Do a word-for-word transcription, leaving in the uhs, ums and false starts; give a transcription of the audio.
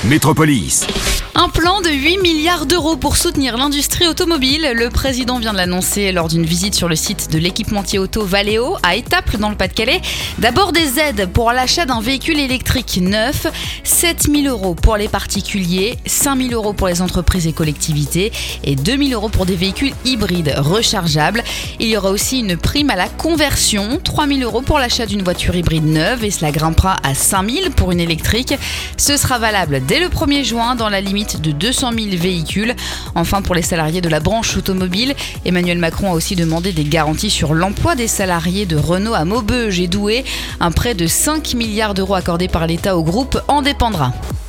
Métropolis. Un plan de huit milliards d'euros pour soutenir l'industrie automobile. Le président vient de l'annoncer lors d'une visite sur le site de l'équipementier auto Valeo à Étaples dans le Pas-de-Calais. D'abord des aides pour l'achat d'un véhicule électrique neuf, sept mille euros pour les particuliers, cinq mille euros pour les entreprises et collectivités et deux mille euros pour des véhicules hybrides rechargeables. Il y aura aussi une prime à la conversion, trois mille euros pour l'achat d'une voiture hybride neuve et cela grimpera à cinq mille pour une électrique. Ce sera valable dès le premier juin dans la limite de deux cent mille véhicules. Enfin, pour les salariés de la branche automobile, Emmanuel Macron a aussi demandé des garanties sur l'emploi des salariés de Renault à Maubeuge et Douai. Un prêt de cinq milliards d'euros accordé par l'État au groupe en dépendra.